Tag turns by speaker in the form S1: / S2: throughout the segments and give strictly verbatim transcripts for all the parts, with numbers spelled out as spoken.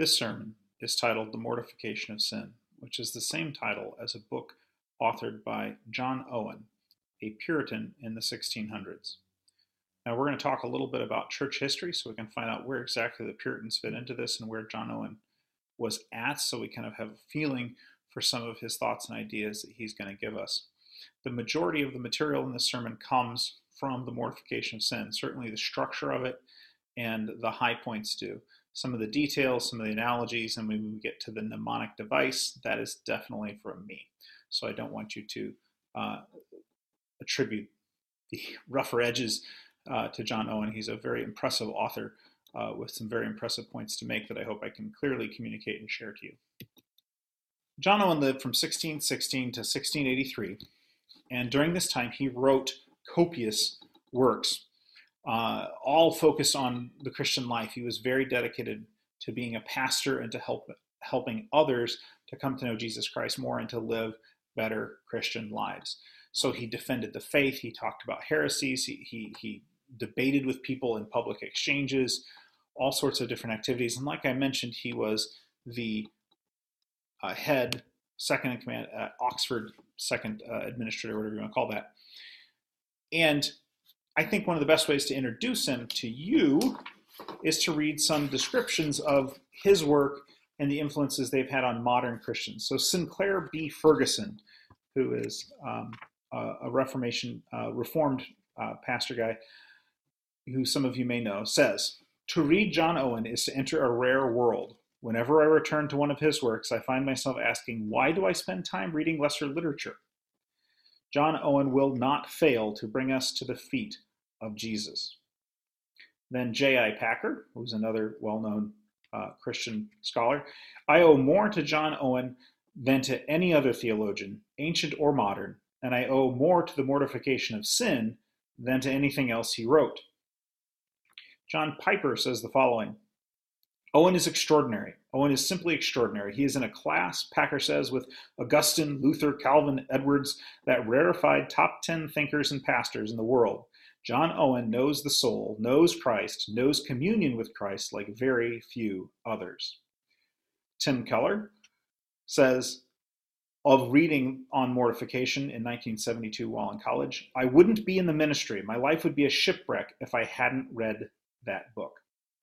S1: This sermon is titled The Mortification of Sin, which is the same title as a book authored by John Owen, a Puritan in the sixteen hundreds. Now we're going to talk a little bit about church history so we can find out where exactly the Puritans fit into this and where John Owen was at, so we kind of have a feeling for some of his thoughts and ideas that he's going to give us. The majority of the material in this sermon comes from the mortification of sin, certainly the structure of it and the high points do. Some of the details, some of the analogies, and when we get to the mnemonic device, that is definitely from me. So I don't want you to uh, attribute the rougher edges uh, to John Owen. He's a very impressive author uh, with some very impressive points to make that I hope I can clearly communicate and share to you. John Owen lived from sixteen sixteen to sixteen eighty-three, and during this time he wrote copious works, uh, all focused on the Christian life. He was very dedicated to being a pastor and to help helping others to come to know Jesus Christ more and to live better Christian lives. So he defended the faith. He talked about heresies. He, he, he debated with people in public exchanges, all sorts of different activities. And like I mentioned, he was the uh, head, second in command at Oxford, second uh, administrator, whatever you want to call that. And I think one of the best ways to introduce him to you is to read some descriptions of his work and the influences they've had on modern Christians. So Sinclair B. Ferguson, who is um, a, a Reformation, uh, Reformed uh, pastor guy, who some of you may know, says, "To read John Owen is to enter a rare world. Whenever I return to one of his works, I find myself asking, why do I spend time reading lesser literature? John Owen will not fail to bring us to the feet of Jesus." Then J I Packer, who's another well-known uh, Christian scholar, "I owe more to John Owen than to any other theologian, ancient or modern, and I owe more to the mortification of sin than to anything else he wrote." John Piper says the following: "Owen is extraordinary. Owen is simply extraordinary. He is in a class," Packer says, "with Augustine, Luther, Calvin, Edwards, that rarefied top ten thinkers and pastors in the world. John Owen knows the soul, knows Christ, knows communion with Christ like very few others." Tim Keller says of reading on mortification in nineteen seventy-two while in college, "I wouldn't be in the ministry. My life would be a shipwreck if I hadn't read that book."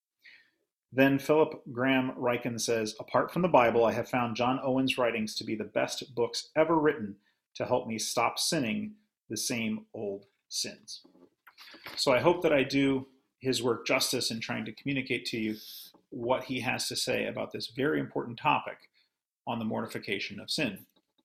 S1: Then Philip Graham Ryken says, "Apart from the Bible, I have found John Owen's writings to be the best books ever written to help me stop sinning the same old sins." So I hope that I do his work justice in trying to communicate to you what he has to say about this very important topic on the mortification of sin.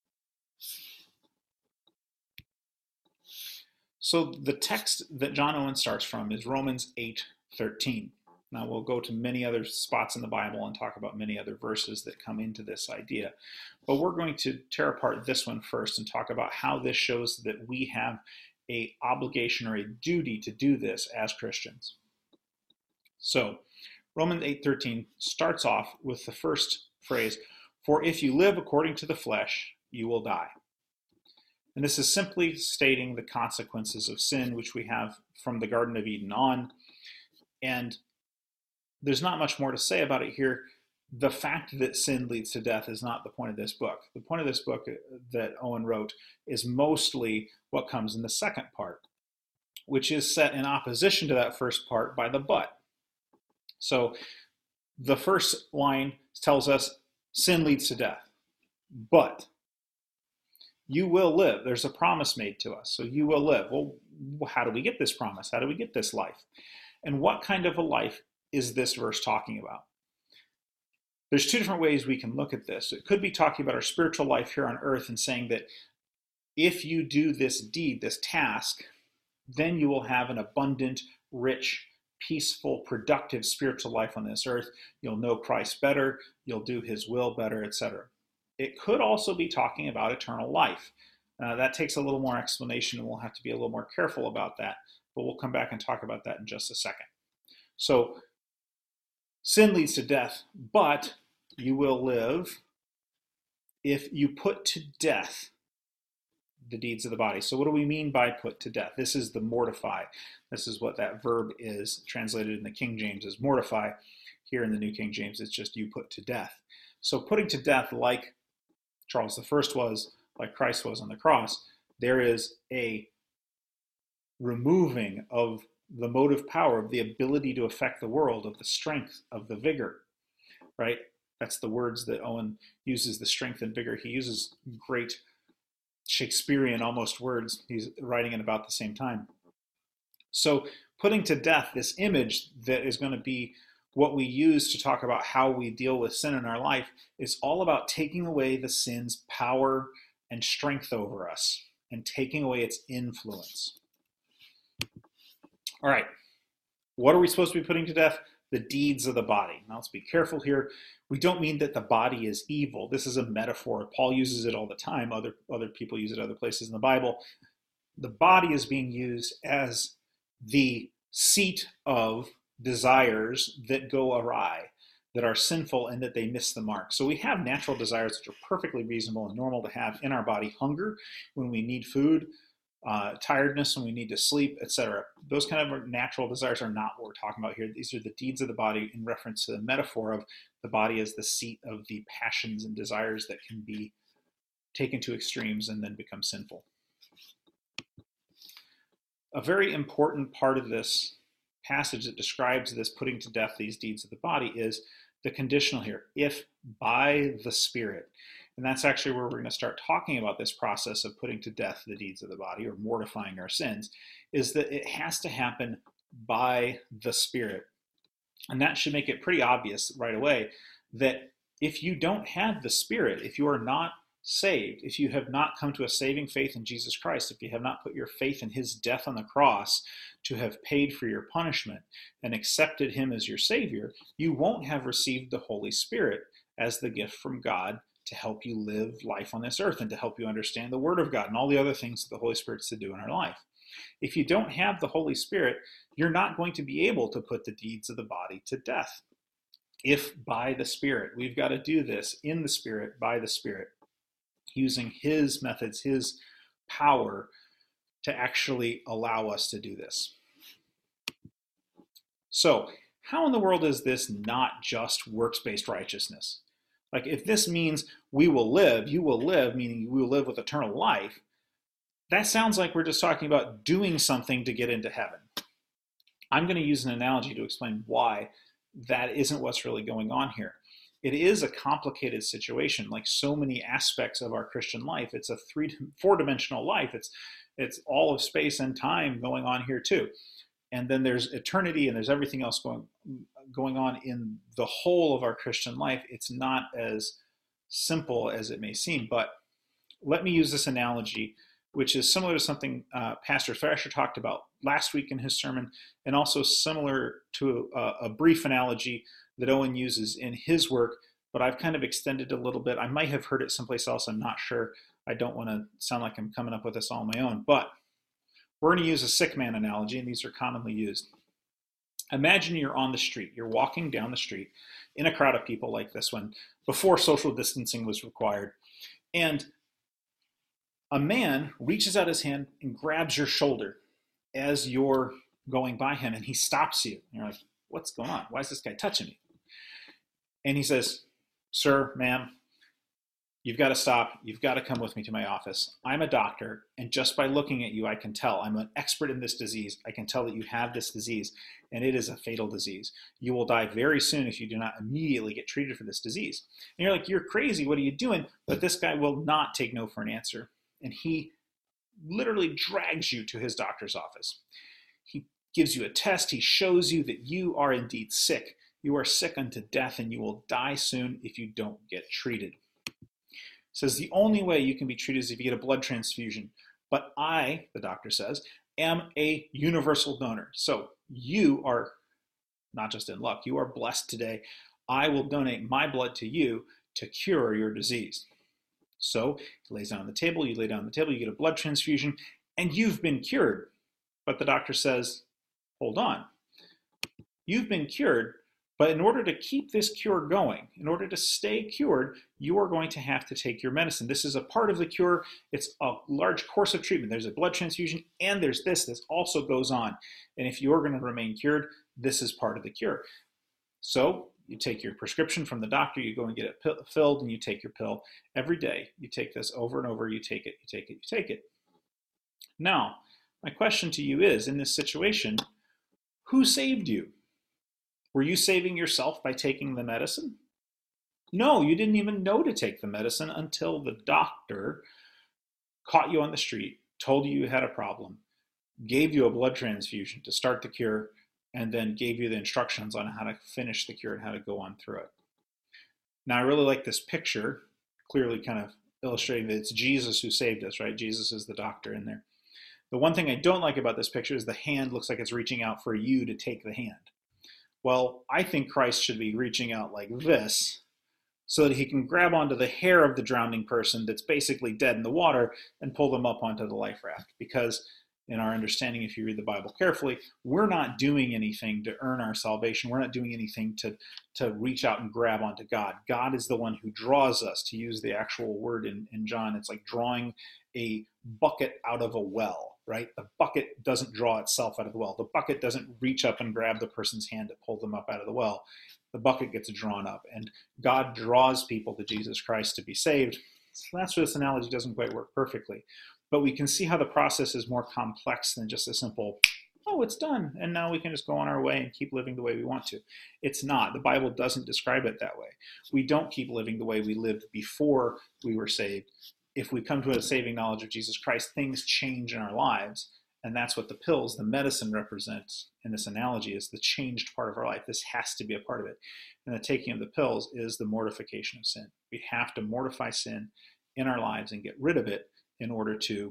S1: So the text that John Owen starts from is Romans eight thirteen. Now we'll go to many other spots in the Bible and talk about many other verses that come into this idea. But we're going to tear apart this one first and talk about how this shows that we have a obligation or a duty to do this as Christians. So Romans eight thirteen starts off with the first phrase, "For if you live according to the flesh, you will die." And this is simply stating the consequences of sin, which we have from the Garden of Eden on. And there's not much more to say about it here. The fact that sin leads to death is not the point of this book. The point of this book that Owen wrote is mostly what comes in the second part, which is set in opposition to that first part by the but. So the first line tells us sin leads to death, but you will live. There's a promise made to us, so you will live. Well, how do we get this promise? How do we get this life? And what kind of a life is this verse talking about? There's two different ways we can look at this. It could be talking about our spiritual life here on earth and saying that if you do this deed, this task, then you will have an abundant, rich, peaceful, productive spiritual life on this earth. You'll know Christ better, you'll do his will better, et cetera. It could also be talking about eternal life. Uh, that takes a little more explanation, and we'll have to be a little more careful about that, but we'll come back and talk about that in just a second. So, sin leads to death, but you will live if you put to death the deeds of the body. So what do we mean by put to death? This is the mortify. This is what that verb is translated in the King James as mortify. Here in the New King James, it's just you put to death. So putting to death, like Charles the First was, like Christ was on the cross, there is a removing of the motive power, of the ability to affect the world, of the strength, of the vigor, right? That's the words that Owen uses, the strength and vigor. He uses great Shakespearean almost words. He's writing at about the same time. So putting to death, this image that is going to be what we use to talk about how we deal with sin in our life, is all about taking away the sin's power and strength over us and taking away its influence. All right, what are we supposed to be putting to death? The deeds of the body. Now let's be careful here. We don't mean that the body is evil. This is a metaphor. Paul uses it all the time. Other, other people use it other places in the Bible. The body is being used as the seat of desires that go awry, that are sinful and that they miss the mark. So we have natural desires which are perfectly reasonable and normal to have in our body. Hunger when we need food, uh, tiredness when we need to sleep, et cetera. Those kind of natural desires are not what we're talking about here. These are the deeds of the body in reference to the metaphor of the body as the seat of the passions and desires that can be taken to extremes and then become sinful. A very important part of this passage that describes this putting to death these deeds of the body is the conditional here, if by the Spirit. And that's actually where we're going to start talking about this process of putting to death the deeds of the body or mortifying our sins, is that it has to happen by the Spirit. And that should make it pretty obvious right away that if you don't have the Spirit, if you are not saved, if you have not come to a saving faith in Jesus Christ, if you have not put your faith in his death on the cross to have paid for your punishment and accepted him as your Savior, you won't have received the Holy Spirit as the gift from God to help you live life on this earth and to help you understand the Word of God and all the other things that the Holy Spirit's to do in our life. If you don't have the Holy Spirit, you're not going to be able to put the deeds of the body to death. If by the Spirit, we've got to do this in the Spirit, by the Spirit, using his methods, his power to actually allow us to do this. So, how in the world is this not just works-based righteousness? Like, if this means we will live, you will live, meaning we will live with eternal life, that sounds like we're just talking about doing something to get into heaven. I'm going to use an analogy to explain why that isn't what's really going on here. It is a complicated situation, like so many aspects of our Christian life. It's a three, four-dimensional life. It's, it's all of space and time going on here too. And then there's eternity and there's everything else going, going on in the whole of our Christian life. It's not as simple as it may seem, but let me use this analogy, which is similar to something uh, Pastor Thrasher talked about last week in his sermon, and also similar to a, a brief analogy that Owen uses in his work, but I've kind of extended a little bit. I might have heard it someplace else. I'm not sure. I don't want to sound like I'm coming up with this all on my own, but we're going to use a sick man analogy, and these are commonly used. Imagine you're on the street. You're walking down the street in a crowd of people like this one, before social distancing was required, and a man reaches out his hand and grabs your shoulder as you're going by him, and he stops you. And you're like, what's going on? Why is this guy touching me? And he says, sir, ma'am, you've got to stop. You've got to come with me to my office. I'm a doctor, and just by looking at you, I can tell. I'm an expert in this disease. I can tell that you have this disease, and it is a fatal disease. You will die very soon if you do not immediately get treated for this disease. And you're like, you're crazy. What are you doing? But this guy will not take no for an answer. And he literally drags you to his doctor's office. He gives you a test. He shows you that you are indeed sick. You are sick unto death, and you will die soon if you don't get treated. It says the only way you can be treated is if you get a blood transfusion. But I, the doctor says, am a universal donor. So you are not just in luck. You are blessed today. I will donate my blood to you to cure your disease. So he lays down on the table, you lay down on the table, you get a blood transfusion, and you've been cured. But the doctor says, hold on. You've been cured, but in order to keep this cure going, in order to stay cured, you are going to have to take your medicine. This is a part of the cure. It's a large course of treatment. There's a blood transfusion, and there's this. This also goes on. And if you're going to remain cured, this is part of the cure. So You take your prescription from the doctor, you go and get it filled, and you take your pill every day. You take this over and over, you take it, you take it, you take it. Now, my question to you is, in this situation, who saved you? Were you saving yourself by taking the medicine? No, you didn't even know to take the medicine until the doctor caught you on the street, told you you had a problem, gave you a blood transfusion to start the cure, and then gave you the instructions on how to finish the cure and how to go on through it. Now, I really like this picture, clearly kind of illustrating that it's Jesus who saved us, right? Jesus is the doctor in there. The one thing I don't like about this picture is the hand looks like it's reaching out for you to take the hand. Well, I think Christ should be reaching out like this so that he can grab onto the hair of the drowning person that's basically dead in the water and pull them up onto the life raft. Because in our understanding, if you read the Bible carefully, we're not doing anything to earn our salvation. We're not doing anything to, to reach out and grab onto God. God is the one who draws us, to use the actual word in, in John. It's like drawing a bucket out of a well, right? The bucket doesn't draw itself out of the well. The bucket doesn't reach up and grab the person's hand to pull them up out of the well. The bucket gets drawn up, and God draws people to Jesus Christ to be saved. So that's where this analogy doesn't quite work perfectly. But we can see how the process is more complex than just a simple, oh, it's done, and now we can just go on our way and keep living the way we want to. It's not. The Bible doesn't describe it that way. We don't keep living the way we lived before we were saved. If we come to a saving knowledge of Jesus Christ, things change in our lives, and that's what the pills, the medicine, represents in this analogy, is the changed part of our life. This has to be a part of it. And the taking of the pills is the mortification of sin. We have to mortify sin in our lives and get rid of it in order to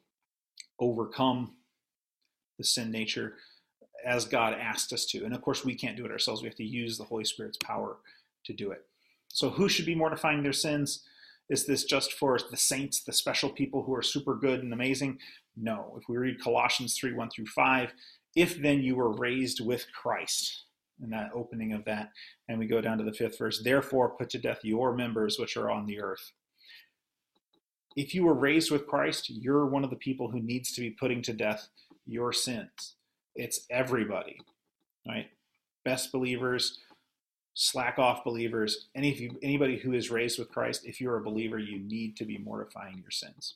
S1: overcome the sin nature as God asked us to. And of course, we can't do it ourselves. We have to use the Holy Spirit's power to do it. So who should be mortifying their sins? Is this just for the saints, the special people who are super good and amazing? No. If we read Colossians three, one through five, if then you were raised with Christ, in that opening of that, and we go down to the fifth verse, therefore put to death your members which are on the earth. If you were raised with Christ, you're one of the people who needs to be putting to death your sins. It's everybody, right? Best believers, slack off believers, any of you, anybody who is raised with Christ, if you're a believer, you need to be mortifying your sins.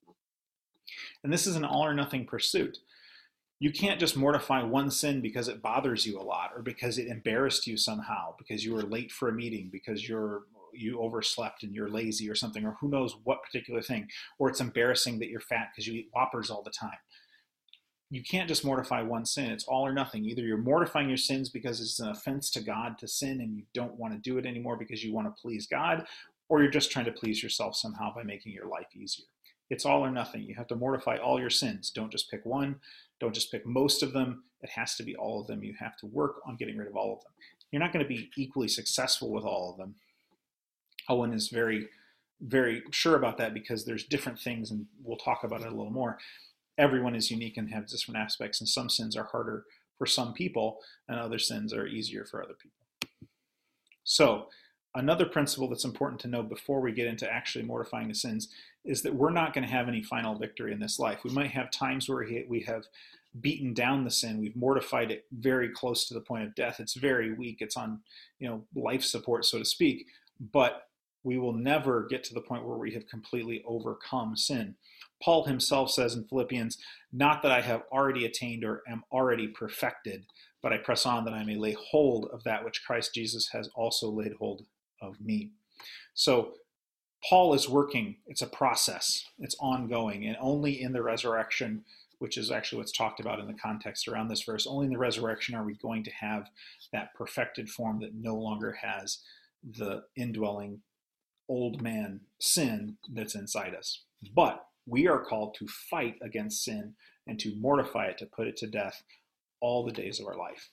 S1: And this is an all or nothing pursuit. You can't just mortify one sin because it bothers you a lot, or because it embarrassed you somehow, because you were late for a meeting, because you're you overslept and you're lazy or something, or who knows what particular thing, or it's embarrassing that you're fat because you eat Whoppers all the time. You can't just mortify one sin. It's all or nothing. Either you're mortifying your sins because it's an offense to God to sin and you don't want to do it anymore because you want to please God, or you're just trying to please yourself somehow by making your life easier. It's all or nothing. You have to mortify all your sins. Don't just pick one. Don't just pick most of them. It has to be all of them. You have to work on getting rid of all of them. You're not going to be equally successful with all of them. Owen is very, very sure about that because there's different things, and we'll talk about it a little more. Everyone is unique and has different aspects, and some sins are harder for some people, and other sins are easier for other people. So, another principle that's important to know before we get into actually mortifying the sins is that we're not going to have any final victory in this life. We might have times where we have beaten down the sin. We've mortified it very close to the point of death. It's very weak. It's on, you know, life support, so to speak. But we will never get to the point where we have completely overcome sin. Paul himself says in Philippians, not that I have already attained or am already perfected, but I press on that I may lay hold of that which Christ Jesus has also laid hold of me. So Paul is working. It's a process. It's ongoing. And only in the resurrection, which is actually what's talked about in the context around this verse, only in the resurrection are we going to have that perfected form that no longer has the indwelling old man sin that's inside us. But we are called to fight against sin and to mortify it, to put it to death all the days of our life.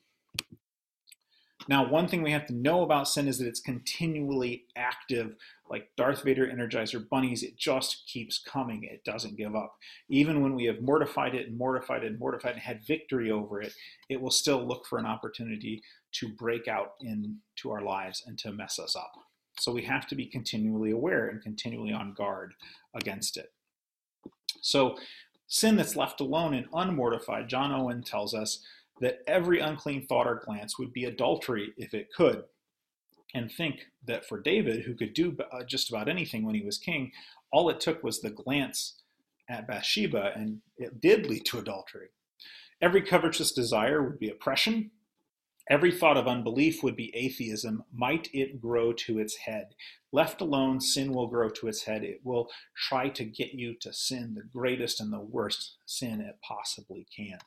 S1: Now, one thing we have to know about sin is that it's continually active, like Darth Vader Energizer bunnies. It just keeps coming. It doesn't give up. Even when we have mortified it and mortified it and mortified it and had victory over it, it will still look for an opportunity to break out into our lives and to mess us up. So we have to be continually aware and continually on guard against it. So sin that's left alone and unmortified, John Owen tells us that every unclean thought or glance would be adultery if it could. and think that for David, who could do uh, just about anything when he was king, all it took was the glance at Bathsheba, and it did lead to adultery. Every covetous desire would be oppression. Every thought of unbelief would be atheism. Might it grow to its head? Left alone, sin will grow to its head. It will try to get you to sin the greatest and the worst sin it possibly can.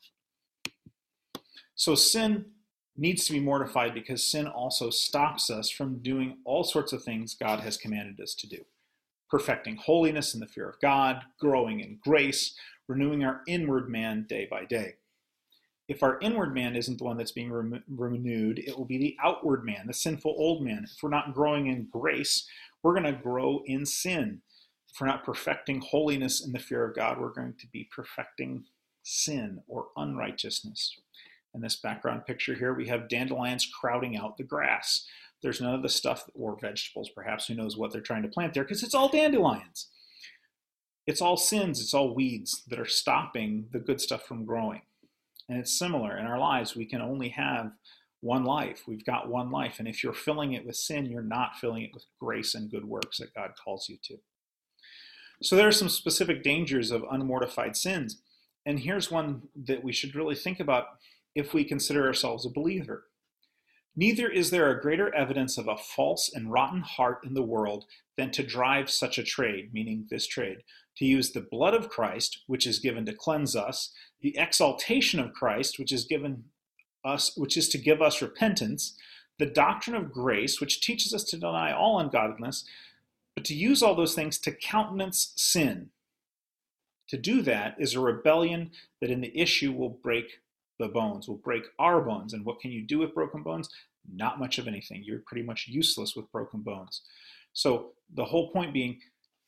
S1: So sin needs to be mortified because sin also stops us from doing all sorts of things God has commanded us to do. Perfecting holiness in the fear of God, growing in grace, renewing our inward man day by day. If our inward man isn't the one that's being re- renewed, it will be the outward man, the sinful old man. If we're not growing in grace, we're going to grow in sin. If we're not perfecting holiness in the fear of God, we're going to be perfecting sin or unrighteousness. In this background picture here, we have dandelions crowding out the grass. There's none of the stuff, or vegetables perhaps, who knows what they're trying to plant there, because it's all dandelions. It's all sins, it's all weeds that are stopping the good stuff from growing. And it's similar in our lives. We can only have one life. We've got one life. And if you're filling it with sin, you're not filling it with grace and good works that God calls you to. So there are some specific dangers of unmortified sins. And here's one that we should really think about if we consider ourselves a believer. Neither is there a greater evidence of a false and rotten heart in the world than to drive such a trade, meaning this trade, to use the blood of Christ, which is given to cleanse us, the exaltation of Christ, which is given us, which is to give us repentance, the doctrine of grace, which teaches us to deny all ungodliness, but to use all those things to countenance sin. To do that is a rebellion that in the issue will break the bones, will break our bones. And what can you do with broken bones? Not much of anything. You're pretty much useless with broken bones. So the whole point being,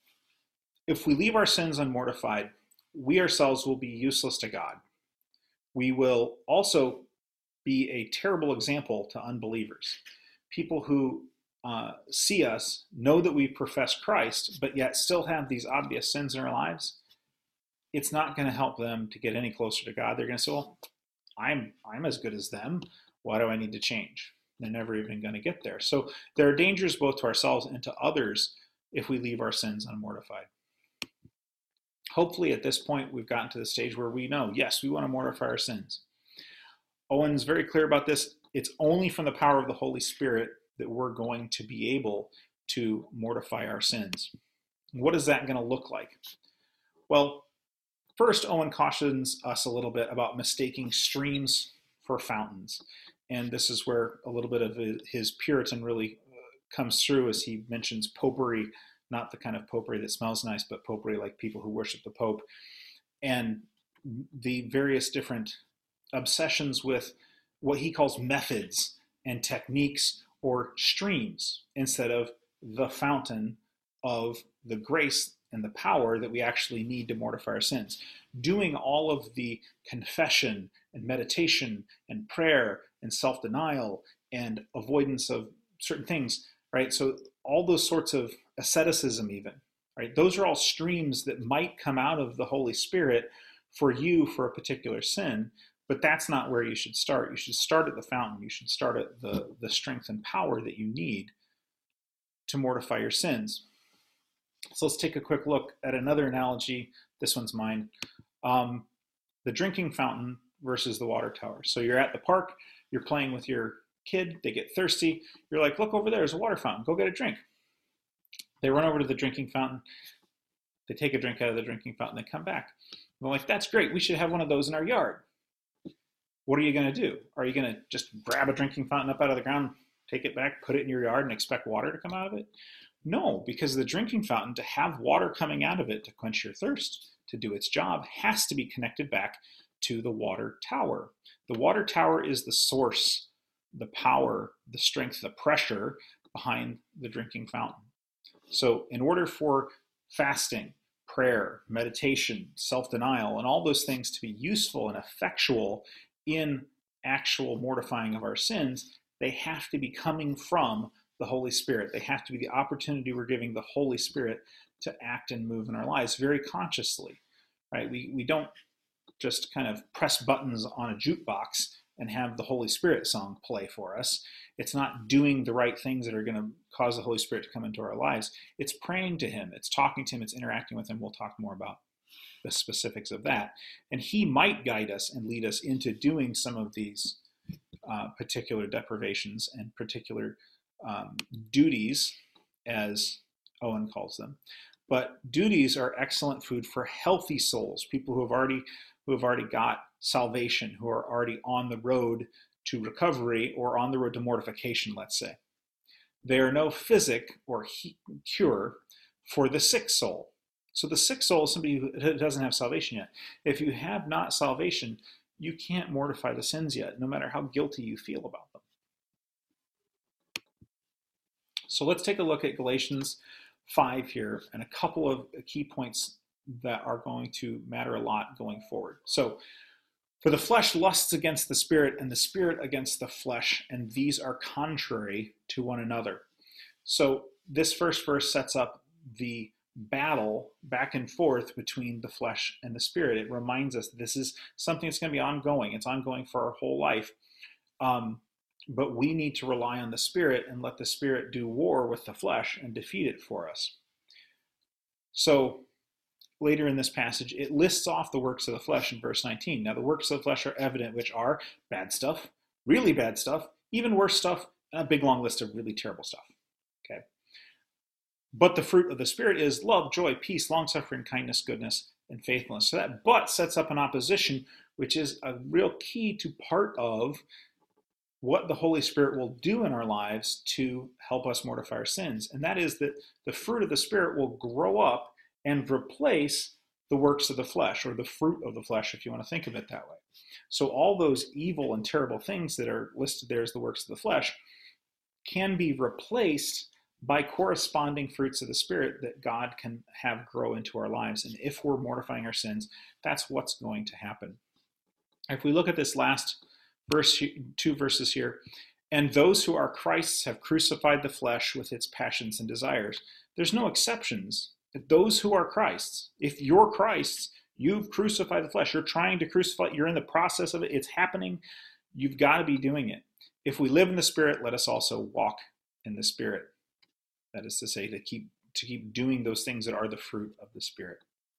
S1: if we leave our sins unmortified, we ourselves will be useless to God. We will also be a terrible example to unbelievers. People who uh, see us, know that we profess Christ, but yet still have these obvious sins in our lives. It's not going to help them to get any closer to God. They're going to say, well, I'm, I'm as good as them. Why do I need to change? They're never even going to get there. So there are dangers both to ourselves and to others if we leave our sins unmortified. Hopefully at this point we've gotten to the stage where we know, yes, we want to mortify our sins. Owen's very clear about this. It's only from the power of the Holy Spirit that we're going to be able to mortify our sins. What is that going to look like? Well, first, Owen cautions us a little bit about mistaking streams for fountains. And this is where a little bit of his Puritan really comes through as he mentions popery, not the kind of popery that smells nice, but popery like people who worship the Pope, and the various different obsessions with what he calls methods and techniques or streams instead of the fountain of the grace and the power that we actually need to mortify our sins. Doing all of the confession and meditation and prayer and self-denial and avoidance of certain things, right? So all those sorts of asceticism even, right? Those are all streams that might come out of the Holy Spirit for you for a particular sin, but that's not where you should start. You should start at the fountain. You should start at the, the strength and power that you need to mortify your sins. So let's take a quick look at another analogy. This one's mine. Um, the drinking fountain versus the water tower. So you're at the park, you're playing with your kid, they get thirsty. You're like, look over there, there's a water fountain, go get a drink. They run over to the drinking fountain, they take a drink out of the drinking fountain, they come back. They're like, that's great, we should have one of those in our yard. What are you going to do? Are you going to just grab a drinking fountain up out of the ground, take it back, put it in your yard, and expect water to come out of it? No, because the drinking fountain, to have water coming out of it to quench your thirst, to do its job, has to be connected back to the water tower. The water tower is the source, the power, the strength, the pressure behind the drinking fountain. So in order for fasting, prayer, meditation, self-denial, and all those things to be useful and effectual in actual mortifying of our sins, they have to be coming from the Holy Spirit. They have to be the opportunity we're giving the Holy Spirit to act and move in our lives very consciously, right? We, we don't just kind of press buttons on a jukebox and have the Holy Spirit song play for us. It's not doing the right things that are going to cause the Holy Spirit to come into our lives. It's praying to him. It's talking to him. It's interacting with him. We'll talk more about the specifics of that. And he might guide us and lead us into doing some of these uh, particular deprivations and particular um, duties, as Owen calls them. But duties are excellent food for healthy souls, people who have already who have already got salvation, who are already on the road to recovery or on the road to mortification, let's say. They are no physic or he- cure for the sick soul. So the sick soul is somebody who doesn't have salvation yet. If you have not salvation, you can't mortify the sins yet, no matter how guilty you feel about them. So let's take a look at Galatians five here and a couple of key points that are going to matter a lot going forward. So, for the flesh lusts against the spirit, and the spirit against the flesh, and these are contrary to one another. So this first verse sets up the battle back and forth between the flesh and the spirit. It reminds us this is something that's going to be ongoing. It's ongoing for our whole life. Um, but we need to rely on the spirit and let the spirit do war with the flesh and defeat it for us. So later in this passage, it lists off the works of the flesh in verse nineteen. Now, the works of the flesh are evident, which are bad stuff, really bad stuff, even worse stuff, and a big long list of really terrible stuff. Okay. But the fruit of the Spirit is love, joy, peace, long-suffering, kindness, goodness, and faithfulness. So that but sets up an opposition, which is a real key to part of what the Holy Spirit will do in our lives to help us mortify our sins. And that is that the fruit of the Spirit will grow up and replace the works of the flesh, or the fruit of the flesh, if you want to think of it that way. So all those evil and terrible things that are listed there as the works of the flesh can be replaced by corresponding fruits of the Spirit that God can have grow into our lives. And if we're mortifying our sins, that's what's going to happen. If we look at this last verse, two verses here, and those who are Christ's have crucified the flesh with its passions and desires. There's no exceptions. Those who are Christ's, if you're Christ's, you've crucified the flesh. You're trying to crucify, you're in the process of it. It's happening. You've got to be doing it. If we live in the Spirit, let us also walk in the Spirit. That is to say, to keep to keep doing those things that are the fruit of the Spirit.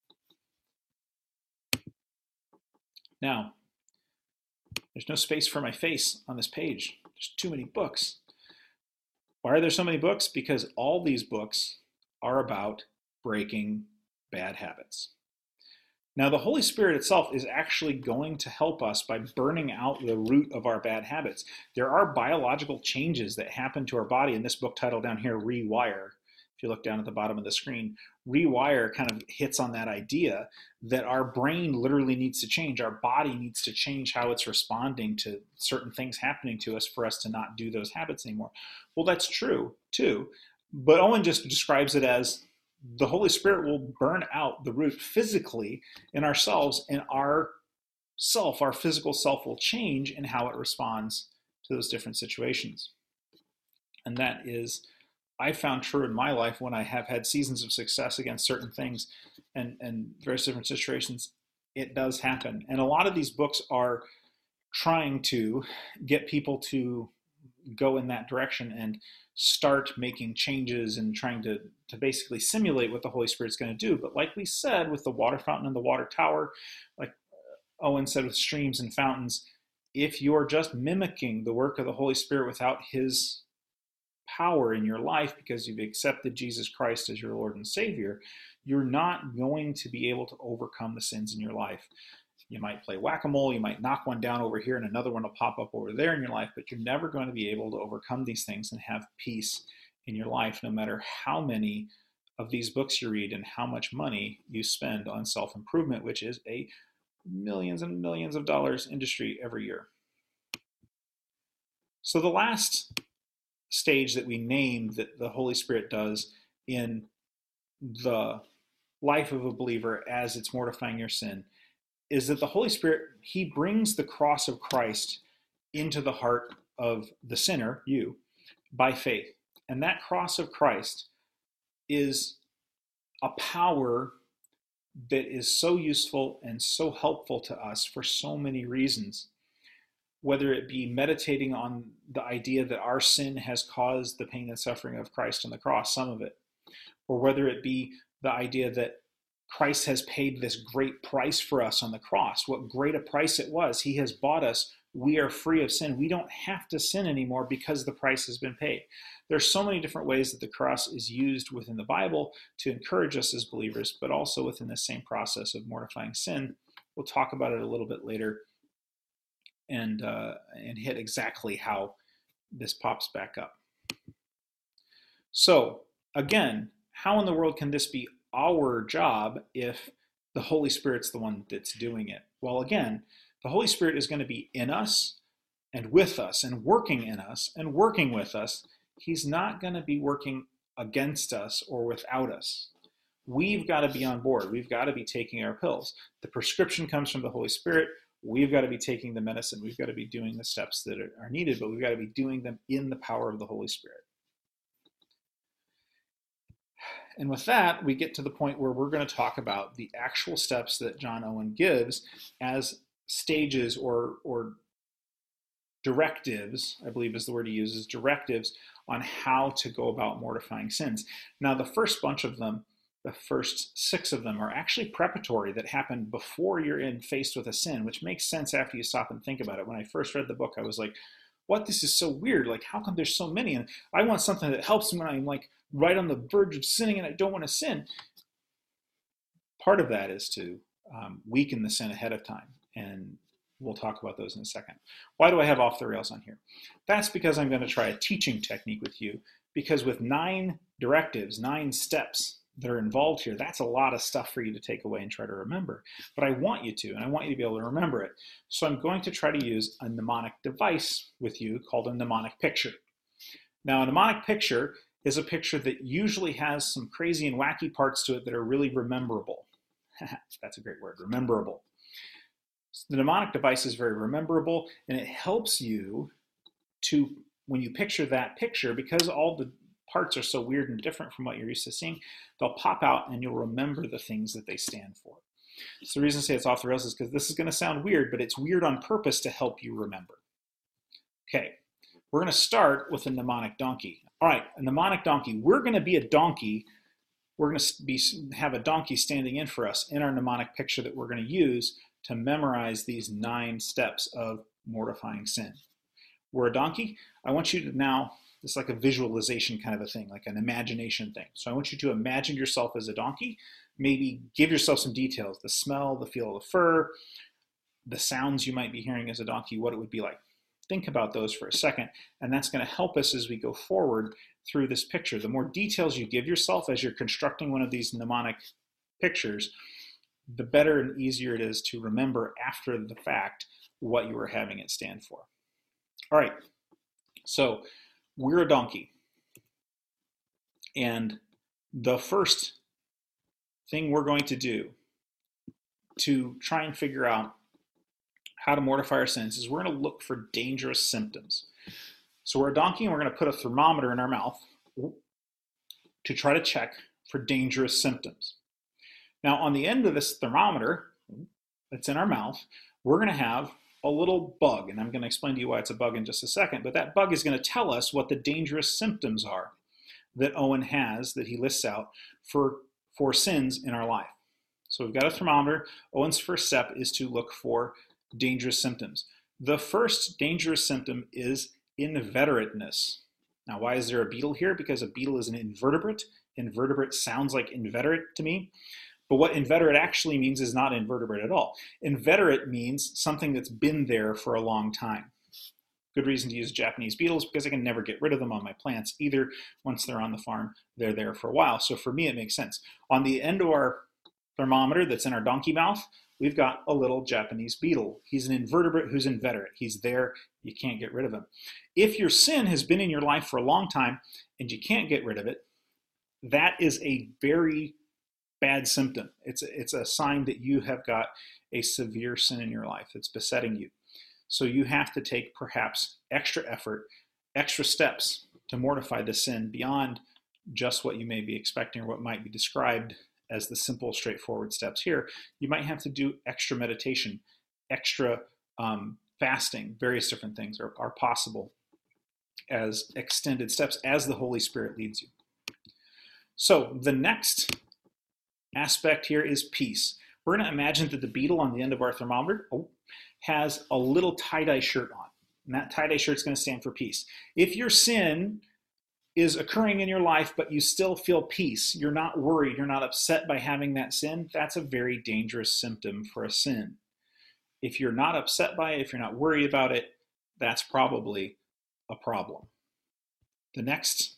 S1: Now, there's no space for my face on this page. There's too many books. Why are there so many books? Because all these books are about breaking bad habits. Now, the Holy Spirit itself is actually going to help us by burning out the root of our bad habits. There are biological changes that happen to our body in this book title down here, Rewire. If you look down at the bottom of the screen, Rewire kind of hits on that idea that our brain literally needs to change. Our body needs to change how it's responding to certain things happening to us for us to not do those habits anymore. Well, that's true too. But Owen just describes it as the Holy Spirit will burn out the root physically in ourselves, and our self, our physical self, will change in how it responds to those different situations. And that is, I found true in my life when I have had seasons of success against certain things and, and various different situations. It does happen. And a lot of these books are trying to get people to go in that direction and start making changes and trying to, to basically simulate what the Holy Spirit's going to do. But like we said, with the water fountain and the water tower, like Owen said with streams and fountains, if you're just mimicking the work of the Holy Spirit without his power in your life because you've accepted Jesus Christ as your Lord and Savior, you're not going to be able to overcome the sins in your life. You might play whack-a-mole, you might knock one down over here and another one will pop up over there in your life, but you're never going to be able to overcome these things and have peace in your life, no matter how many of these books you read and how much money you spend on self-improvement, which is a millions and millions of dollars industry every year. So the last stage that we named that the Holy Spirit does in the life of a believer as it's mortifying your sin is that the Holy Spirit, he brings the cross of Christ into the heart of the sinner, you, by faith. And that cross of Christ is a power that is so useful and so helpful to us for so many reasons. whether it be meditating on the idea that our sin has caused the pain and suffering of Christ on the cross, some of it, or whether it be the idea that Christ has paid this great price for us on the cross. What great a price it was. He has bought us. We are free of sin. We don't have to sin anymore because the price has been paid. There's so many different ways that the cross is used within the Bible to encourage us as believers, but also within the same process of mortifying sin. We'll talk about it a little bit later and, uh, and hit exactly how this pops back up. So, again, how in the world can this be our job if the Holy Spirit's the one that's doing it? Well, again, the Holy Spirit is going to be in us and with us and working in us and working with us. He's not going to be working against us or without us. We've got to be on board. We've got to be taking our pills. The prescription comes from the Holy Spirit. We've got to be taking the medicine. We've got to be doing the steps that are needed, but we've got to be doing them in the power of the Holy Spirit. And with that, we get to the point where we're going to talk about the actual steps that John Owen gives as stages or, or directives, I believe is the word he uses, directives on how to go about mortifying sins. Now, the first bunch of them, the first six of them are actually preparatory that happen before you're in faced with a sin, which makes sense after you stop and think about it. When I first read the book, I was like, what? This is so weird. Like, how come there's so many? And I want something that helps me when I'm like right on the verge of sinning and I don't want to sin. Part of that is to um, weaken the sin ahead of time. And we'll talk about those in a second. Why do I have off the rails on here? That's because I'm going to try a teaching technique with you, because with nine directives, nine steps that are involved here, that's a lot of stuff for you to take away and try to remember. But I want you to, and I want you to be able to remember it. So I'm going to try to use a mnemonic device with you called a mnemonic picture. Now, a mnemonic picture is a picture that usually has some crazy and wacky parts to it that are really rememberable. That's a great word, rememberable. So the mnemonic device is very rememberable, and it helps you to, when you picture that picture, because all the parts are so weird and different from what you're used to seeing, they'll pop out and you'll remember the things that they stand for. So the reason I say it's off the rails is because this is going to sound weird, but it's weird on purpose to help you remember. Okay, we're going to start with a mnemonic donkey. All right, a mnemonic donkey. We're going to be a donkey. We're going to be, have a donkey standing in for us in our mnemonic picture that we're going to use to memorize these nine steps of mortifying sin. We're a donkey. I want you to now, it's like a visualization kind of a thing, like an imagination thing. So I want you to imagine yourself as a donkey. Maybe give yourself some details, the smell, the feel of the fur, the sounds you might be hearing as a donkey, what it would be like. Think about those for a second, and that's going to help us as we go forward through this picture. The more details you give yourself as you're constructing one of these mnemonic pictures, the better and easier it is to remember after the fact what you were having it stand for. All right, so we're a donkey. And the first thing we're going to do to try and figure out how to mortify our sins is we're going to look for dangerous symptoms. So we're a donkey and we're going to put a thermometer in our mouth to try to check for dangerous symptoms. Now, on the end of this thermometer that's in our mouth, we're going to have a little bug, and I'm going to explain to you why it's a bug in just a second, but that bug is going to tell us what the dangerous symptoms are that Owen has, that he lists out for, for sins in our life. So we've got a thermometer. Owen's first step is to look for dangerous symptoms. The first dangerous symptom is inveterateness. Now, why is there a beetle here? Because a beetle is an invertebrate. Invertebrate sounds like inveterate to me. But what inveterate actually means is not invertebrate at all. Inveterate means something that's been there for a long time. Good reason to use Japanese beetles, because I can never get rid of them on my plants either. Once they're on the farm, they're there for a while. So for me, it makes sense. On the end of our thermometer that's in our donkey mouth, we've got a little Japanese beetle. He's an invertebrate who's inveterate. He's there. You can't get rid of him. If your sin has been in your life for a long time and you can't get rid of it, that is a very bad symptom. It's a, it's a sign that you have got a severe sin in your life that's besetting you. So you have to take perhaps extra effort, extra steps to mortify the sin beyond just what you may be expecting or what might be described as the simple, straightforward steps here. You might have to do extra meditation, extra um, fasting, various different things are, are possible as extended steps as the Holy Spirit leads you. So the next aspect here is peace. We're going to imagine that the beetle on the end of our thermometer oh, has a little tie-dye shirt on. And that tie-dye shirt is going to stand for peace. If your sin is occurring in your life, but you still feel peace, you're not worried, you're not upset by having that sin, that's a very dangerous symptom for a sin. If you're not upset by it, if you're not worried about it, that's probably a problem. The next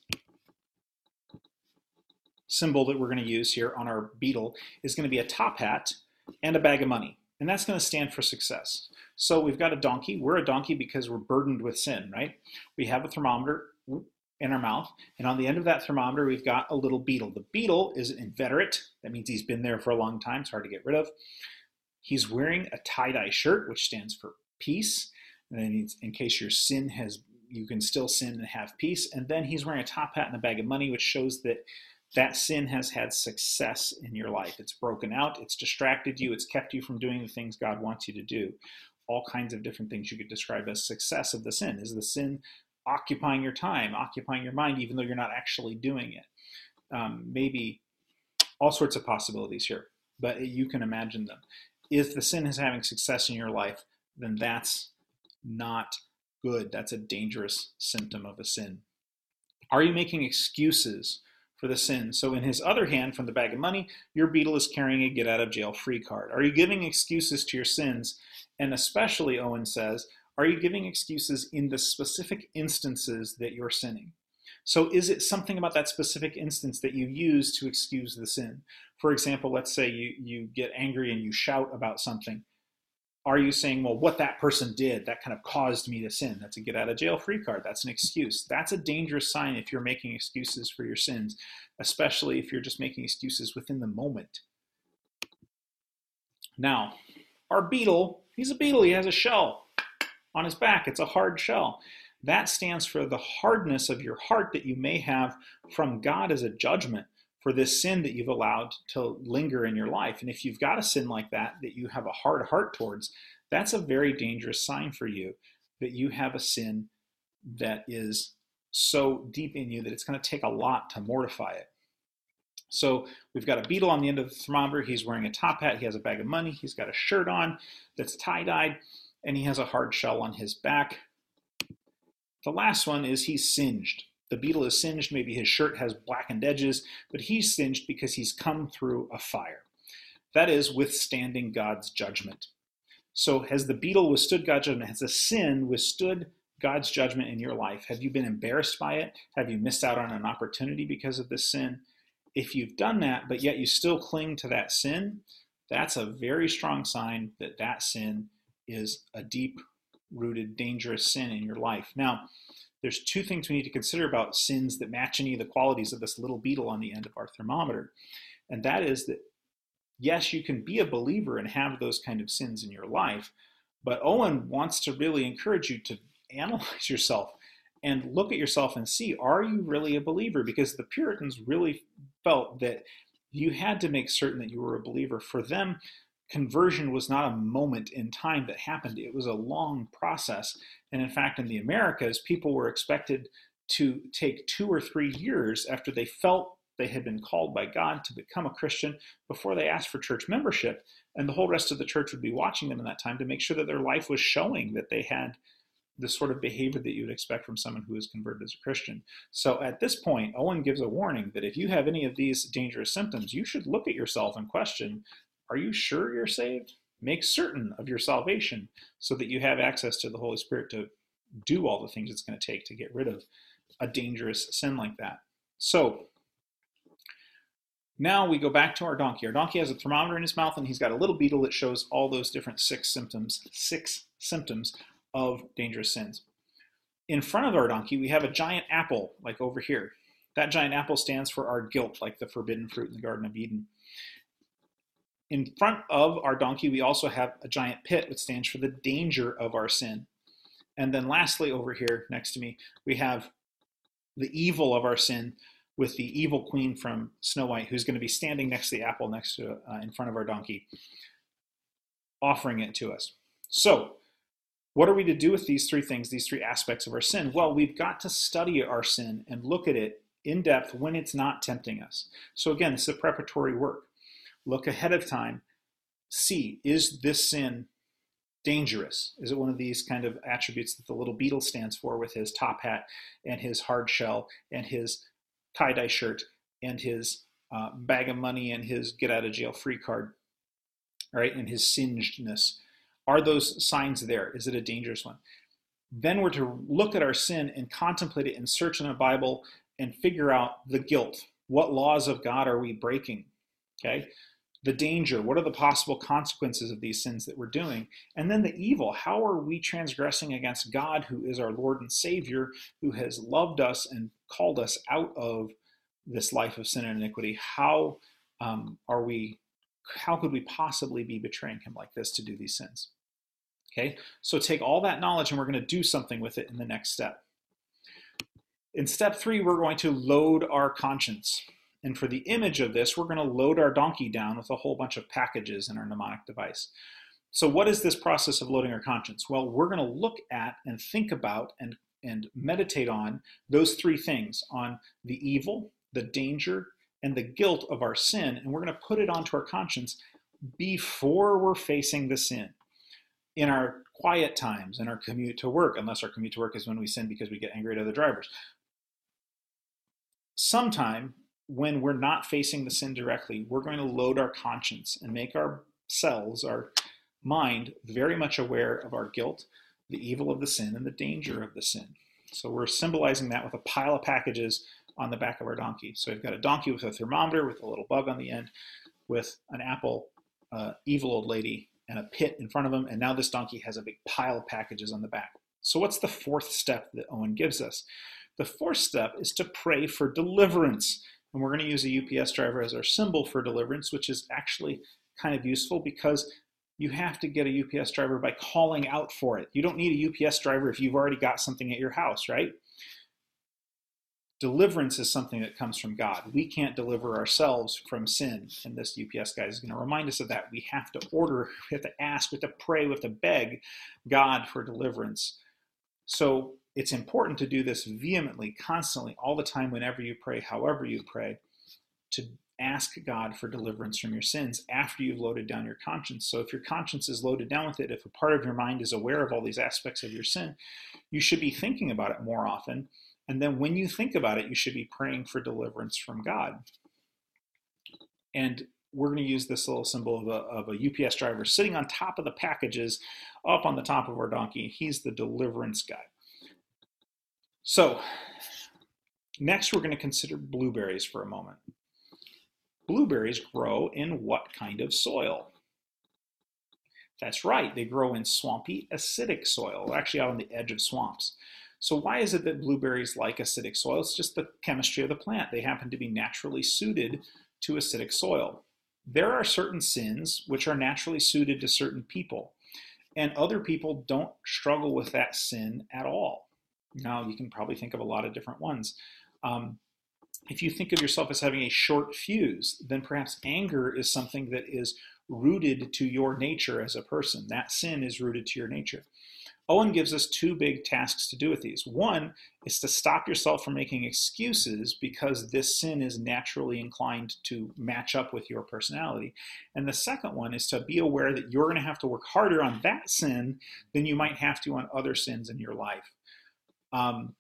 S1: symbol that we're going to use here on our beetle is going to be a top hat and a bag of money. And that's going to stand for success. So we've got a donkey. We're a donkey because we're burdened with sin, right? We have a thermometer in our mouth, and on the end of that thermometer, we've got a little beetle. The beetle is an inveterate. That means he's been there for a long time. It's hard to get rid of. He's wearing a tie-dye shirt, which stands for peace. And then he's, in case your sin has, you can still sin and have peace. And then he's wearing a top hat and a bag of money, which shows that that sin has had success in your life. It's broken out. It's distracted you. It's kept you from doing the things God wants you to do. All kinds of different things you could describe as success of the sin. Is the sin occupying your time, occupying your mind, even though you're not actually doing it? Um, maybe all sorts of possibilities here, but you can imagine them. If the sin is having success in your life, then that's not good. That's a dangerous symptom of a sin. Are you making excuses for the sin? So in his other hand, from the bag of money, your beetle is carrying a get out of jail free card. Are you giving excuses to your sins? And especially, Owen says, are you giving excuses in the specific instances that you're sinning? So is it something about that specific instance that you use to excuse the sin? For example, let's say you, you get angry and you shout about something. Are you saying, well, what that person did, that kind of caused me to sin? That's a get out of jail free card. That's an excuse. That's a dangerous sign if you're making excuses for your sins, especially if you're just making excuses within the moment. Now, our beetle, he's a beetle. He has a shell on his back. It's a hard shell. That stands for the hardness of your heart that you may have from God as a judgment for this sin that you've allowed to linger in your life. And if you've got a sin like that, that you have a hard heart towards, that's a very dangerous sign for you that you have a sin that is so deep in you that it's going to take a lot to mortify it. So we've got a beetle on the end of the thermometer. He's wearing a top hat. He has a bag of money. He's got a shirt on that's tie-dyed, and he has a hard shell on his back. The last one is he's singed. The beetle is singed. Maybe his shirt has blackened edges, but he's singed because he's come through a fire. That is withstanding God's judgment. So has the beetle withstood God's judgment? Has a sin withstood God's judgment in your life? Have you been embarrassed by it? Have you missed out on an opportunity because of this sin? If you've done that, but yet you still cling to that sin, that's a very strong sign that that sin is a deep-rooted, dangerous sin in your life. Now, there's two things we need to consider about sins that match any of the qualities of this little beetle on the end of our thermometer. And that is that, yes, you can be a believer and have those kind of sins in your life, but Owen wants to really encourage you to analyze yourself and look at yourself and see, are you really a believer? Because the Puritans really felt that you had to make certain that you were a believer. For them, conversion was not a moment in time that happened. It was a long process. And in fact, in the Americas, people were expected to take two or three years after they felt they had been called by God to become a Christian before they asked for church membership. And the whole rest of the church would be watching them in that time to make sure that their life was showing that they had the sort of behavior that you would expect from someone who is converted as a Christian. So at this point, Owen gives a warning that if you have any of these dangerous symptoms, you should look at yourself and question, are you sure you're saved? Make certain of your salvation so that you have access to the Holy Spirit to do all the things it's going to take to get rid of a dangerous sin like that. So now we go back to our donkey. Our donkey has a thermometer in his mouth, and he's got a little beetle that shows all those different six symptoms, six symptoms of dangerous sins. In front of our donkey, we have a giant apple, like over here. That giant apple stands for our guilt, like the forbidden fruit in the Garden of Eden. In front of our donkey, we also have a giant pit, which stands for the danger of our sin. And then lastly, over here next to me, we have the evil of our sin with the evil queen from Snow White, who's going to be standing next to the apple next to uh, in front of our donkey, offering it to us. So What are we to do with these three things, these three aspects of our sin? Well, we've got to study our sin and look at it in depth when it's not tempting us. So again, this is a preparatory work. Look ahead of time. See, is this sin dangerous? Is it one of these kind of attributes that the little beetle stands for with his top hat and his hard shell and his tie-dye shirt and his uh, bag of money and his get-out-of-jail-free card, right, and his singedness? Are those signs there? Is it a dangerous one? Then we're to look at our sin and contemplate it and search in the Bible and figure out the guilt. What laws of God are we breaking? Okay? The danger. What are the possible consequences of these sins that we're doing? And then the evil. How are we transgressing against God, who is our Lord and Savior, who has loved us and called us out of this life of sin and iniquity? How um, are we, how could we possibly be betraying him like this to do these sins? Okay, so take all that knowledge and we're going to do something with it in the next step. In step three, we're going to load our conscience. And for the image of this, we're going to load our donkey down with a whole bunch of packages in our mnemonic device. So what is this process of loading our conscience? Well, we're going to look at and think about and, and meditate on those three things, on the evil, the danger, and the guilt of our sin. And we're going to put it onto our conscience before we're facing the sin. In our quiet times, in our commute to work, unless our commute to work is when we sin because we get angry at other drivers. Sometime when we're not facing the sin directly, we're going to load our conscience and make ourselves, our mind, very much aware of our guilt, the evil of the sin, and the danger of the sin. So we're symbolizing that with a pile of packages on the back of our donkey. So we've got a donkey with a thermometer with a little bug on the end, with an apple, uh, evil old lady, and a pit in front of him, and now this donkey has a big pile of packages on the back. So what's the fourth step that Owen gives us? The fourth step is to pray for deliverance. And we're going to use a U P S driver as our symbol for deliverance, which is actually kind of useful because you have to get a U P S driver by calling out for it. You don't need a U P S driver if you've already got something at your house, right? Deliverance is something that comes from God. We can't deliver ourselves from sin. And this U P S guy is going to remind us of that. We have to order, we have to ask, we have to pray, we have to beg God for deliverance. So it's important to do this vehemently, constantly, all the time, whenever you pray, however you pray, to ask God for deliverance from your sins after you've loaded down your conscience. So if your conscience is loaded down with it, if a part of your mind is aware of all these aspects of your sin, you should be thinking about it more often. And then when you think about it, you should be praying for deliverance from God. And we're going to use this little symbol of a, of a U P S driver sitting on top of the packages up on the top of our donkey. He's the deliverance guy. So next we're going to consider blueberries for a moment. Blueberries grow in what kind of soil? That's right, they grow in swampy, acidic soil, actually out on the edge of swamps. So why is it that blueberries like acidic soil? It's just the chemistry of the plant. They happen to be naturally suited to acidic soil. There are certain sins which are naturally suited to certain people, and other people don't struggle with that sin at all. Now, you can probably think of a lot of different ones. Um, if you think of yourself as having a short fuse, then perhaps anger is something that is rooted to your nature as a person. That sin is rooted to your nature. Owen gives us two big tasks to do with these. One is to stop yourself from making excuses because this sin is naturally inclined to match up with your personality. And the second one is to be aware that you're going to have to work harder on that sin than you might have to on other sins in your life. Um,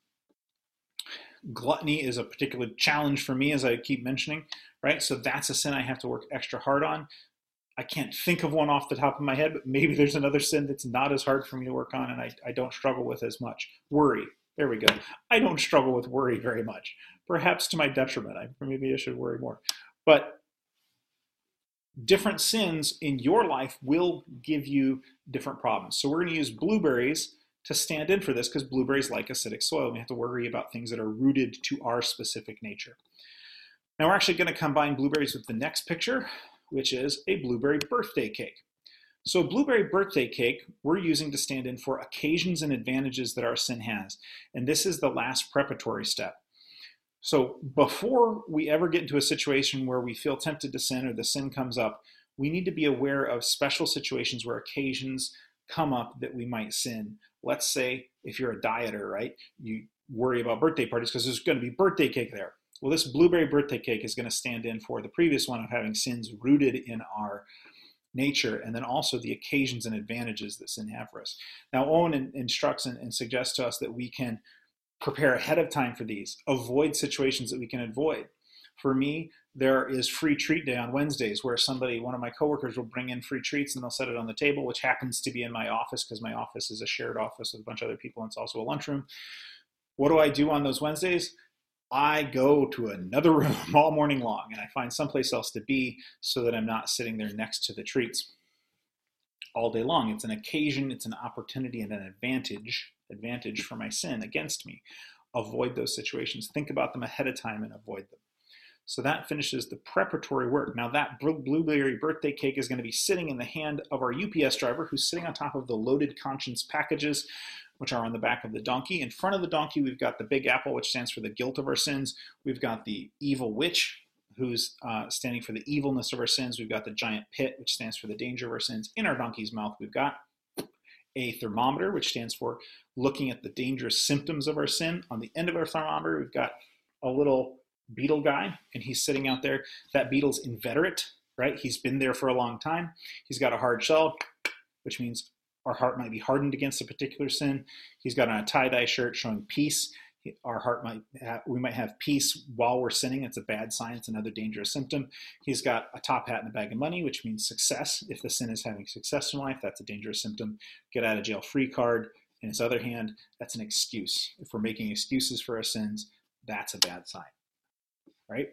S1: gluttony is a particular challenge for me, as I keep mentioning, right? So that's a sin I have to work extra hard on. I can't think of one off the top of my head, but maybe there's another sin that's not as hard for me to work on and I, I don't struggle with as much. Worry. There we go. I don't struggle with worry very much, perhaps to my detriment. I, maybe I should worry more. But different sins in your life will give you different problems. So we're going to use blueberries to stand in for this because blueberries like acidic soil. We have to worry about things that are rooted to our specific nature. Now we're actually going to combine blueberries with the next picture, which is a blueberry birthday cake. So a blueberry birthday cake we're using to stand in for occasions and advantages that our sin has. And this is the last preparatory step. So before we ever get into a situation where we feel tempted to sin or the sin comes up, we need to be aware of special situations where occasions come up that we might sin. Let's say if you're a dieter, right, you worry about birthday parties because there's going to be birthday cake there. Well, this blueberry birthday cake is going to stand in for the previous one of having sins rooted in our nature, and then also the occasions and advantages that sin have for us. Now, Owen in, instructs and, and suggests to us that we can prepare ahead of time for these, avoid situations that we can avoid. For me, there is free treat day on Wednesdays where somebody, one of my coworkers will bring in free treats and they'll set it on the table, which happens to be in my office because my office is a shared office with a bunch of other people and it's also a lunchroom. What do I do on those Wednesdays? I go to another room all morning long and I find someplace else to be so that I'm not sitting there next to the treats all day long. It's an occasion, it's an opportunity, and an advantage, advantage for my sin against me. Avoid those situations. Think about them ahead of time and avoid them. So that finishes the preparatory work. Now that blueberry birthday cake is going to be sitting in the hand of our U P S driver who's sitting on top of the loaded conscience packages, which are on the back of the donkey. In front of the donkey, we've got the big apple, which stands for the guilt of our sins. We've got the evil witch, who's uh, standing for the evilness of our sins. We've got the giant pit, which stands for the danger of our sins. In our donkey's mouth, we've got a thermometer, which stands for looking at the dangerous symptoms of our sin. On the end of our thermometer, we've got a little beetle guy, and he's sitting out there. That beetle's inveterate, right? He's been there for a long time. He's got a hard shell, which means our heart might be hardened against a particular sin. He's got on a tie-dye shirt showing peace. Our heart might have, we might have peace while we're sinning. It's a bad sign. It's another dangerous symptom. He's got a top hat and a bag of money, which means success. If the sin is having success in life, that's a dangerous symptom. Get out of jail free card. In his other hand, that's an excuse. If we're making excuses for our sins, that's a bad sign, right?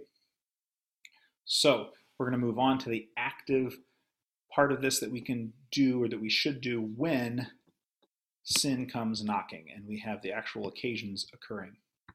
S1: So we're going to move on to the active part of this that we can do or that we should do when sin comes knocking and we have the actual occasions occurring.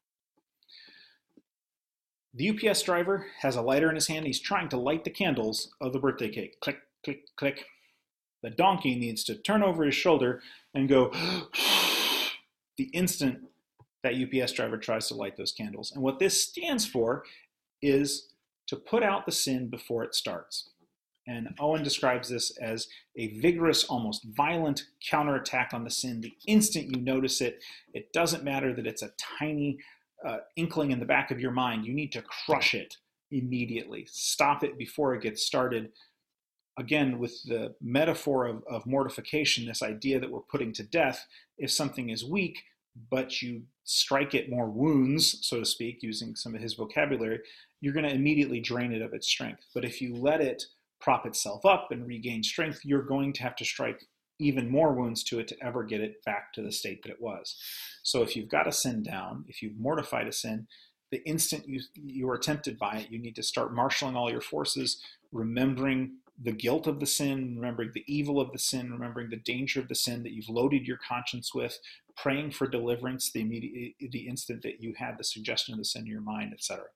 S1: The U P S driver has a lighter in his hand. He's trying to light the candles of the birthday cake. Click, click, click. The donkey needs to turn over his shoulder and go the instant that U P S driver tries to light those candles. And what this stands for is to put out the sin before it starts. And Owen describes this as a vigorous, almost violent counterattack on the sin. The instant you notice it, it doesn't matter that it's a tiny uh, inkling in the back of your mind. You need to crush it immediately. Stop it before it gets started. Again, with the metaphor of, of mortification, this idea that we're putting to death, if something is weak, but you strike it more wounds, so to speak, using some of his vocabulary, you're going to immediately drain it of its strength. But if you let it prop itself up and regain strength, you're going to have to strike even more wounds to it to ever get it back to the state that it was. So if you've got a sin down, if you've mortified a sin, the instant you, you are tempted by it, you need to start marshaling all your forces, remembering the guilt of the sin, remembering the evil of the sin, remembering the danger of the sin that you've loaded your conscience with, praying for deliverance the immediate, the instant that you had the suggestion of the sin in your mind, et cetera.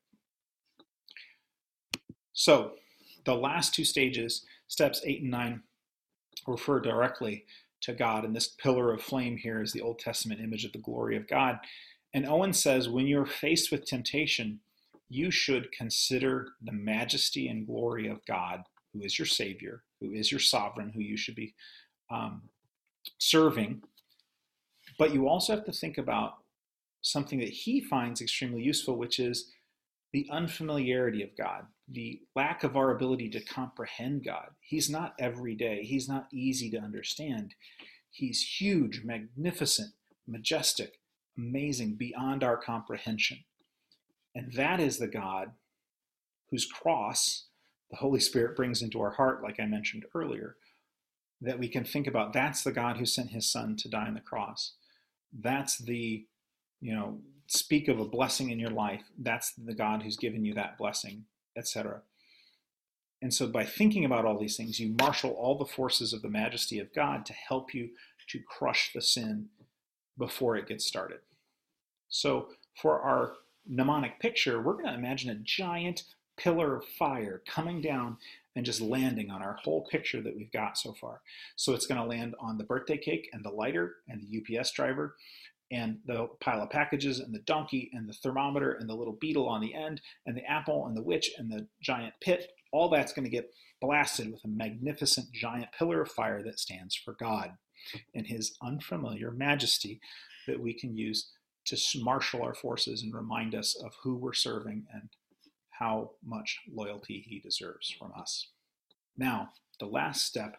S1: So the last two stages, steps eight and nine, refer directly to God. And this pillar of flame here is the Old Testament image of the glory of God. And Owen says, when you're faced with temptation, you should consider the majesty and glory of God, who is your Savior, who is your sovereign, who you should be um, serving. But you also have to think about something that he finds extremely useful, which is the unfamiliarity of God, the lack of our ability to comprehend God. He's not everyday. He's not easy to understand. He's huge, magnificent, majestic, amazing, beyond our comprehension. And that is the God whose cross the Holy Spirit brings into our heart, like I mentioned earlier, that we can think about. That's the God who sent his son to die on the cross. That's the, you know, speak of a blessing in your life. That's the God who's given you that blessing, et cetera. And so by thinking about all these things, you marshal all the forces of the majesty of God to help you to crush the sin before it gets started. So for our mnemonic picture, we're going to imagine a giant pillar of fire coming down and just landing on our whole picture that we've got so far. So it's going to land on the birthday cake and the lighter and the U P S driver and the pile of packages and the donkey and the thermometer and the little beetle on the end and the apple and the witch and the giant pit. All that's going to get blasted with a magnificent giant pillar of fire that stands for God. in his unfamiliar majesty that we can use to marshal our forces and remind us of who we're serving and how much loyalty he deserves from us. Now, the last step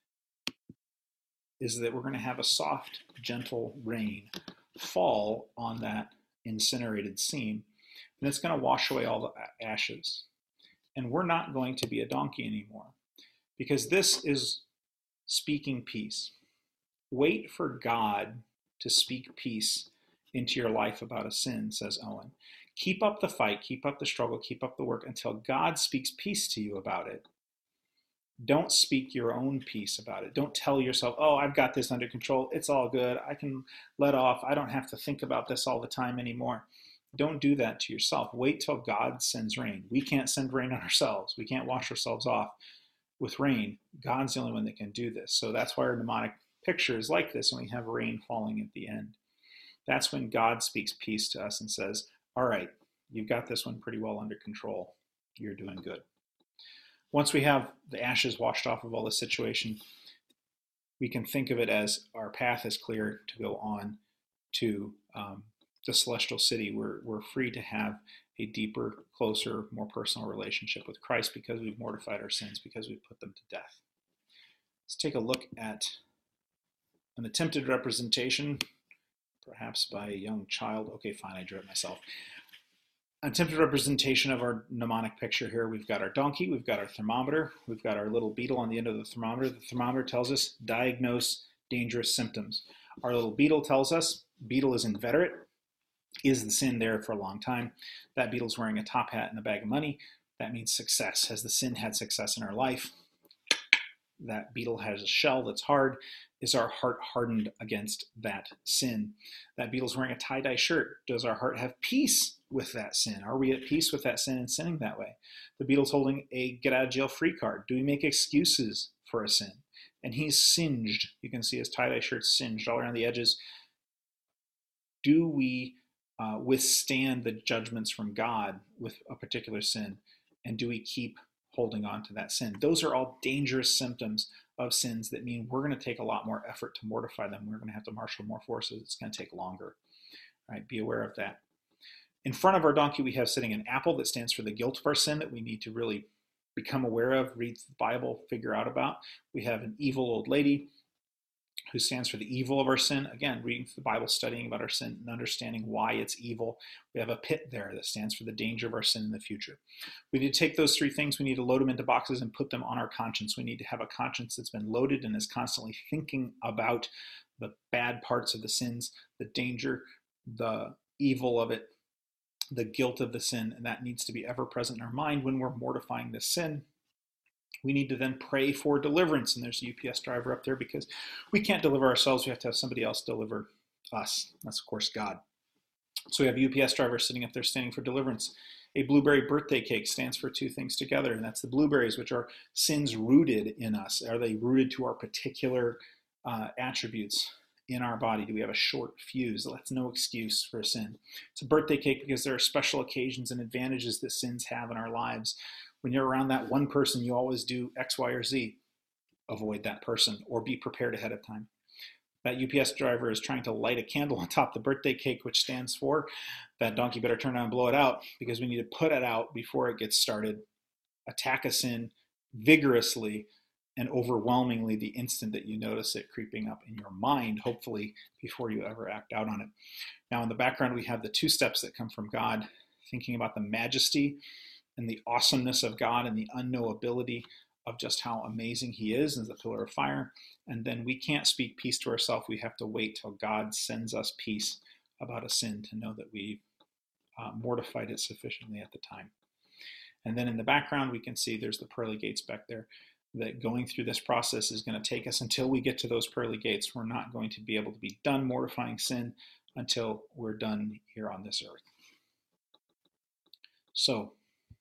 S1: is that we're going to have a soft, gentle rain fall on that incinerated scene, and it's going to wash away all the ashes. And we're not going to be a donkey anymore, because this is speaking peace. Wait for God to speak peace into your life about a sin, says Owen. Keep up the fight, keep up the struggle, keep up the work until God speaks peace to you about it. Don't speak your own peace about it. Don't tell yourself, oh, I've got this under control. It's all good. I can let off. I don't have to think about this all the time anymore. Don't do that to yourself. Wait till God sends rain. We can't send rain on ourselves. We can't wash ourselves off with rain. God's the only one that can do this. So that's why our mnemonic picture is like this, and we have rain falling at the end. That's when God speaks peace to us and says, all right, you've got this one pretty well under control. You're doing good. Once we have the ashes washed off of all the situation, we can think of it as our path is clear to go on to um, the celestial city. We're, we're free to have a deeper, closer, more personal relationship with Christ because we've mortified our sins, because we've put them to death. Let's take a look at an attempted representation, perhaps by a young child. Okay, fine, I drew it myself. Attempted representation of our mnemonic picture here. We've got our donkey, we've got our thermometer, we've got our little beetle on the end of the thermometer. The thermometer tells us diagnose dangerous symptoms. Our little beetle tells us beetle is inveterate. Is the sin there for a long time? That beetle's wearing a top hat and a bag of money. That means success. Has the sin had success in our life? That beetle has a shell that's hard. Is our heart hardened against that sin? That beetle's wearing a tie-dye shirt. Does our heart have peace with that sin? Are we at peace with that sin and sinning that way? The beetle's holding a get-out-of-jail-free card. Do we make excuses for a sin? And he's singed. You can see his tie-dye shirt singed all around the edges. Do we uh, withstand the judgments from God with a particular sin? And do we keep holding on to that sin? Those are all dangerous symptoms of sins that mean we're going to take a lot more effort to mortify them. We're going to have to marshal more forces. It's going to take longer. All right, be aware of that. In front of our donkey, we have sitting an apple that stands for the guilt of our sin that we need to really become aware of, read the Bible, figure out about. We have an evil old lady who stands for the evil of our sin. Again, reading the Bible, studying about our sin, and understanding why it's evil. We have a pit there that stands for the danger of our sin in the future. We need to take those three things. We need to load them into boxes and put them on our conscience. We need to have a conscience that's been loaded and is constantly thinking about the bad parts of the sins, the danger, the evil of it, the guilt of the sin, and that needs to be ever present in our mind when we're mortifying this sin. We need to then pray for deliverance, and there's a U P S driver up there because we can't deliver ourselves. We have to have somebody else deliver us. That's, of course, God. So we have a U P S driver sitting up there standing for deliverance. A blueberry birthday cake stands for two things together, and that's the blueberries, which are sins rooted in us. Are they rooted to our particular uh, attributes in our body? Do we have a short fuse? That's no excuse for a sin. It's a birthday cake because there are special occasions and advantages that sins have in our lives. When you're around that one person, you always do X, Y, or Z. Avoid that person or be prepared ahead of time. That U P S driver is trying to light a candle on top of the birthday cake, which stands for that donkey better turn around and blow it out, because we need to put it out before it gets started. Attack a sin vigorously and overwhelmingly the instant that you notice it creeping up in your mind, hopefully before you ever act out on it. Now in the background, we have the two steps that come from God, thinking about the majesty and the awesomeness of God and the unknowability of just how amazing he is as a pillar of fire. And then we can't speak peace to ourselves. We have to wait till God sends us peace about a sin to know that we've uh, mortified it sufficiently at the time. And then in the background, we can see there's the pearly gates back there, that going through this process is going to take us until we get to those pearly gates. We're not going to be able to be done mortifying sin until we're done here on this earth. So,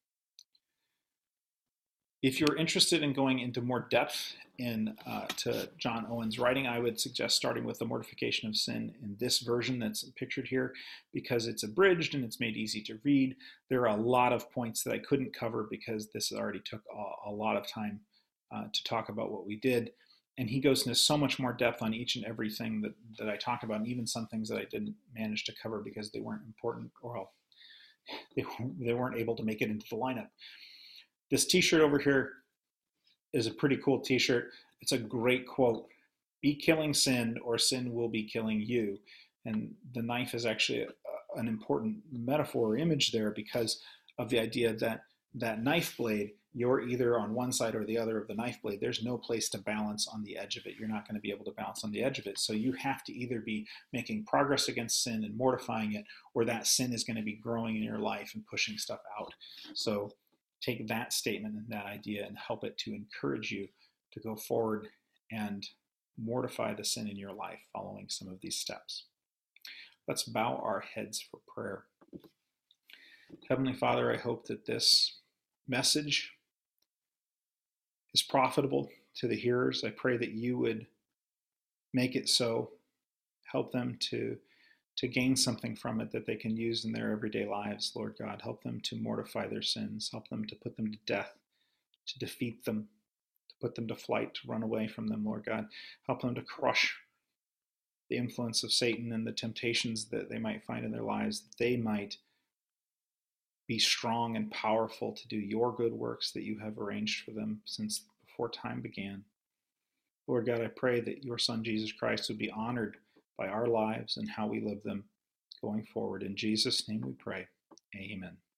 S1: if you're interested in going into more depth in uh, to John Owen's writing, I would suggest starting with the mortification of sin in this version that's pictured here, because it's abridged and it's made easy to read. There are a lot of points that I couldn't cover because this already took a, a lot of time uh, to talk about what we did. and he goes into so much more depth on each and everything that, that I talked about, and even some things that I didn't manage to cover because they weren't important, or well, they, they weren't able to make it into the lineup. This t-shirt over here is a pretty cool t-shirt. It's a great quote. Be killing sin, or sin will be killing you. And the knife is actually a, an important metaphor or image there, because of the idea that that knife blade, you're either on one side or the other of the knife blade. There's no place to balance on the edge of it. You're not going to be able to balance on the edge of it. So you have to either be making progress against sin and mortifying it, or that sin is going to be growing in your life and pushing stuff out. So take that statement and that idea and help it to encourage you to go forward and mortify the sin in your life following some of these steps. Let's bow our heads for prayer. Heavenly Father, I hope that this message is profitable to the hearers. I pray that you would make it so, help them to, to gain something from it that they can use in their everyday lives, Lord God. Help them to mortify their sins. Help them to put them to death, to defeat them, to put them to flight, to run away from them, Lord God. Help them to crush the influence of Satan and the temptations that they might find in their lives, that they might be strong and powerful to do your good works that you have arranged for them since before time began. Lord God, I pray that your Son, Jesus Christ, would be honored by our lives and how we live them going forward. In Jesus' name we pray. Amen.